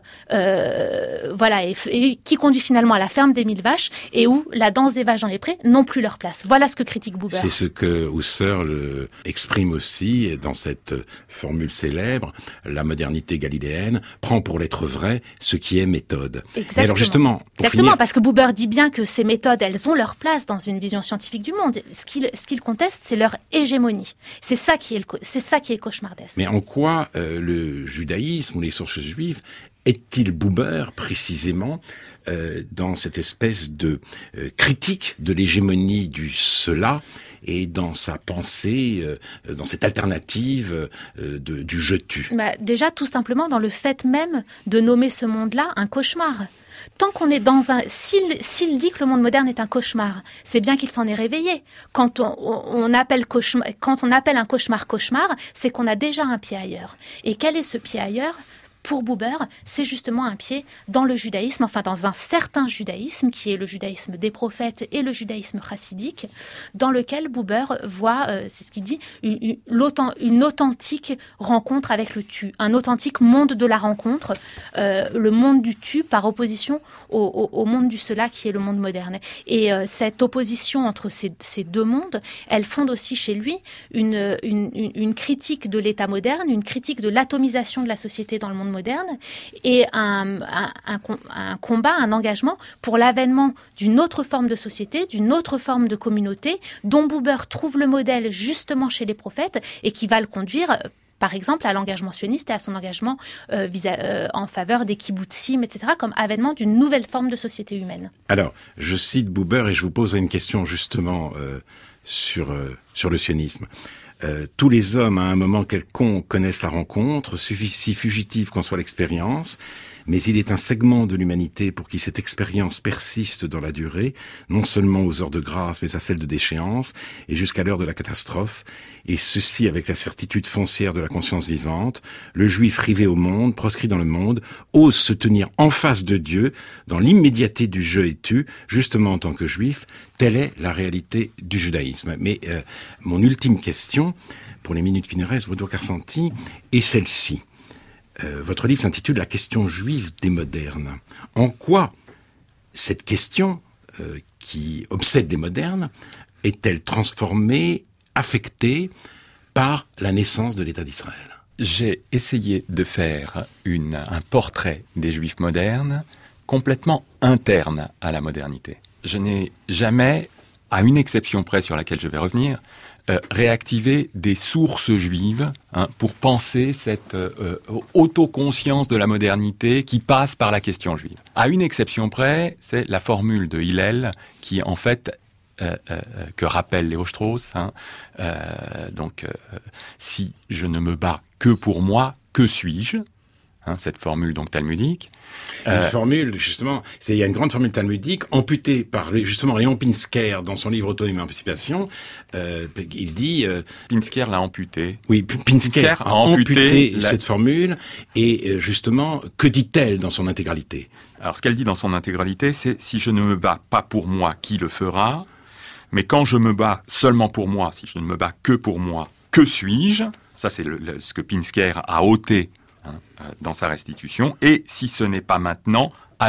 euh, voilà, et, et qui conduit finalement à la ferme des mille vaches, et où la danse des vaches dans les prés n'ont plus leur place. Voilà ce que critique Buber. C'est ce que Husserl exprime aussi dans cette formule célèbre: la modernité galiléenne prend pour l'être vrai ce qui est méthode. Exactement. Et alors justement, pour Exactement, finir... parce que Buber dit bien que ces méthodes, elles ont leur place dans une vision scientifique du monde. Ce qu'il, ce qu'il conteste, c'est leur hégémonie. C'est ça qui est, le, c'est ça qui est cauchemardesque. Mais en quoi euh, le judaïsme ou les sources juives est-il Buber précisément euh, dans cette espèce de euh, critique de l'hégémonie du cela et dans sa pensée, euh, dans cette alternative euh, de, du je-tu? Bah, déjà, tout simplement dans le fait même de nommer ce monde-là un cauchemar. Tant qu'on est dans un... S'il, s'il dit que le monde moderne est un cauchemar, c'est bien qu'il s'en est réveillé. Quand on, on, appelle, cauchemar, quand on appelle un cauchemar cauchemar, c'est qu'on a déjà un pied ailleurs. Et quel est ce pied ailleurs ? Pour Buber, c'est justement un pied dans le judaïsme, enfin dans un certain judaïsme, qui est le judaïsme des prophètes et le judaïsme chassidique, dans lequel Buber voit, euh, c'est ce qu'il dit, une, une authentique rencontre avec le tu, un authentique monde de la rencontre, euh, le monde du tu par opposition au, au, au monde du cela qui est le monde moderne. Et euh, cette opposition entre ces, ces deux mondes, elle fonde aussi chez lui une, une, une critique de l'État moderne, une critique de l'atomisation de la société dans le monde moderne, et un, un, un, un combat, un engagement pour l'avènement d'une autre forme de société, d'une autre forme de communauté, dont Buber trouve le modèle justement chez les prophètes et qui va le conduire, par exemple, à l'engagement sioniste et à son engagement euh, vis-à, euh, en faveur des kibbutzim, et cetera, comme avènement d'une nouvelle forme de société humaine. Alors, je cite Buber et je vous pose une question justement euh, sur, euh, sur le sionisme. Euh, tous les hommes, à un moment quelconque, connaissent la rencontre, si fugitive qu'en soit l'expérience, mais il est un segment de l'humanité pour qui cette expérience persiste dans la durée, non seulement aux heures de grâce, mais à celles de déchéance, et jusqu'à l'heure de la catastrophe, et ceci avec la certitude foncière de la conscience vivante. Le juif rivé au monde, proscrit dans le monde, ose se tenir en face de Dieu, dans l'immédiateté du je et tu, justement en tant que juif. Telle est la réalité du judaïsme. Mais euh, mon ultime question, pour les minutes qui nous restent, Bruno Carsanti, est celle-ci. Euh, votre livre s'intitule « La question juive des modernes ». En quoi cette question, euh, qui obsède les modernes, est-elle transformée, affectée par la naissance de l'État d'Israël ? J'ai essayé de faire une, un portrait des Juifs modernes complètement interne à la modernité. Je n'ai jamais, à une exception près sur laquelle je vais revenir, euh, réactivé des sources juives hein, pour penser cette euh, autoconscience de la modernité qui passe par la question juive. À une exception près, c'est la formule de Hillel qui, en fait, Euh, euh, que rappelle Léo Strauss. Hein. Euh, donc, euh, si je ne me bats que pour moi, que suis-je hein, cette formule donc talmudique. Une euh, formule, justement, c'est, il y a une grande formule talmudique amputée par justement Léon Pinsker dans son livre Autonomie et Émancipation. Euh, il dit... Euh, Pinsker l'a amputée. Oui, Pinsker, Pinsker a amputé, amputé la... cette formule et justement, que dit-elle dans son intégralité ? Alors, ce qu'elle dit dans son intégralité, c'est « si je ne me bats pas pour moi, qui le fera ?» Mais quand je me bats seulement pour moi, si je ne me bats que pour moi, que suis-je ? Ça, c'est le, le, ce que Pinsker a ôté hein, dans sa restitution. Et si ce n'est pas maintenant, alors quand ?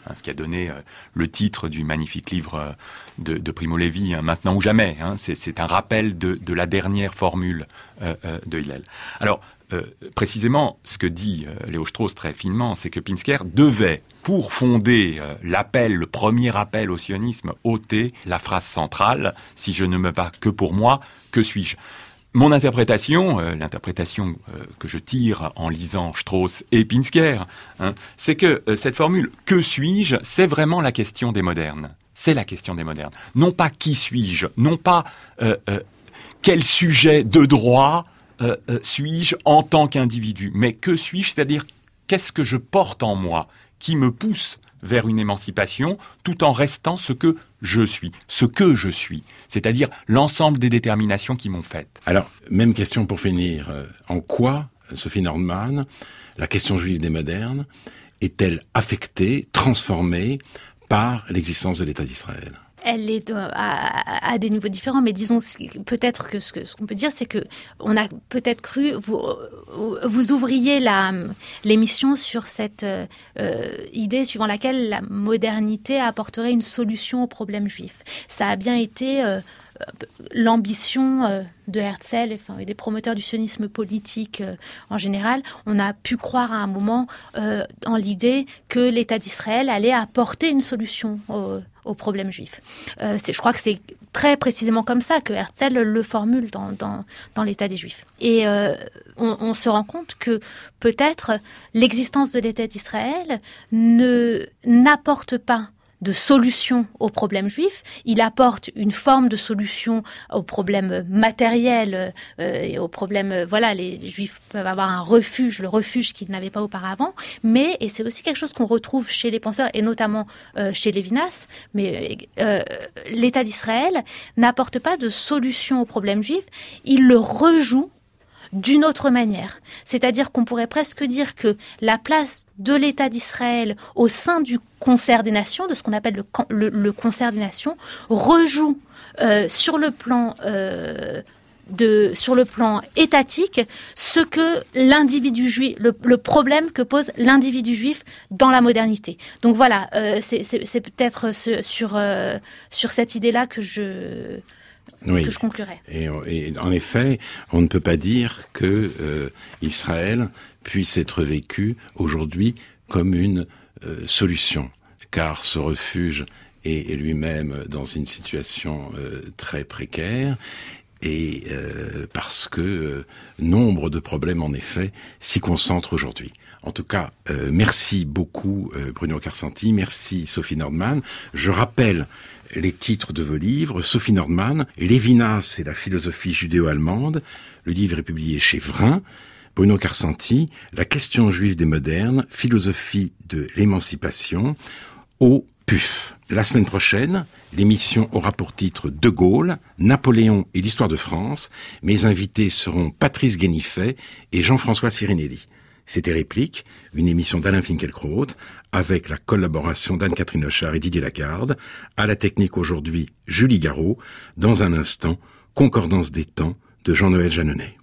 hein, ce qui a donné euh, le titre du magnifique livre euh, de, de Primo Levi, hein, Maintenant ou jamais. Hein, c'est, c'est un rappel de, de la dernière formule euh, euh, de Hillel. Alors, euh, précisément, ce que dit euh, Léo Strauss très finement, c'est que Pinsker devait, pour fonder euh, l'appel, le premier appel au sionisme, ôter la phrase centrale « Si je ne me bats que pour moi, que suis-je » Mon interprétation, euh, l'interprétation euh, que je tire en lisant Strauss et Pinsker, hein, c'est que euh, cette formule « que suis-je » c'est vraiment la question des modernes. C'est la question des modernes. Non pas qui suis-je, non pas euh, euh, quel sujet de droit euh, euh, suis-je en tant qu'individu, mais que suis-je, c'est-à-dire qu'est-ce que je porte en moi qui me pousse vers une émancipation tout en restant ce que je suis, ce que je suis, c'est-à-dire l'ensemble des déterminations qui m'ont faite. Alors, même question pour finir. En quoi, Sophie Nordman, la question juive des modernes est-elle affectée, transformée par l'existence de l'État d'Israël ? Elle est à, à des niveaux différents, mais disons peut-être que ce, que ce qu'on peut dire, c'est que on a peut-être cru vous, vous ouvriez la l'émission sur cette euh, idée suivant laquelle la modernité apporterait une solution au problème juif. Ça a bien été euh, l'ambition euh, de Herzl, enfin, et des promoteurs du sionisme politique euh, en général. On a pu croire à un moment euh, dans l'idée que l'État d'Israël allait apporter une solution au, au problème juif. Euh, c'est, je crois que c'est très précisément comme ça que Herzl le formule dans, dans, dans l'État des Juifs. Et euh, on, on se rend compte que peut-être l'existence de l'État d'Israël ne, n'apporte pas de solution aux problèmes juifs. Il apporte une forme de solution aux problèmes matériels euh, et aux problèmes... Euh, voilà, les juifs peuvent avoir un refuge, le refuge qu'ils n'avaient pas auparavant. Mais, et c'est aussi quelque chose qu'on retrouve chez les penseurs, et notamment euh, chez Lévinas, mais euh, l'État d'Israël n'apporte pas de solution aux problèmes juifs. Il le rejoue d'une autre manière. C'est-à-dire qu'on pourrait presque dire que la place de l'État d'Israël au sein du concert des nations, de ce qu'on appelle le, le, le concert des nations, rejoue euh, sur le plan euh, de, sur le plan étatique ce que l'individu juif, le, le problème que pose l'individu juif dans la modernité. Donc voilà, euh, c'est, c'est, c'est peut-être ce, sur euh, sur cette idée-là que je Oui. que je conclurai. Et, et en effet, on ne peut pas dire que euh, Israël puisse être vécu aujourd'hui comme une euh, solution, car ce refuge est, est lui-même dans une situation euh, très précaire, et euh, parce que euh, nombre de problèmes, en effet, s'y concentrent aujourd'hui. En tout cas, euh, merci beaucoup euh, Bruno Carcenti, merci Sophie Nordman. Je rappelle les titres de vos livres. Sophie Nordman, Lévinas et la philosophie judéo-allemande. Le livre est publié chez Vrin. Bruno Carcenti, La question juive des modernes, philosophie de l'émancipation, au P U F. La semaine prochaine, l'émission aura pour titre De Gaulle, Napoléon et l'histoire de France. Mes invités seront Patrice Guénifet et Jean-François Sirinelli. C'était Réplique, une émission d'Alain Finkielkraut, avec la collaboration d'Anne-Catherine Hochard et Didier Lagarde. À la technique aujourd'hui, Julie Garot. Dans un instant, Concordance des temps de Jean-Noël Jeanneney.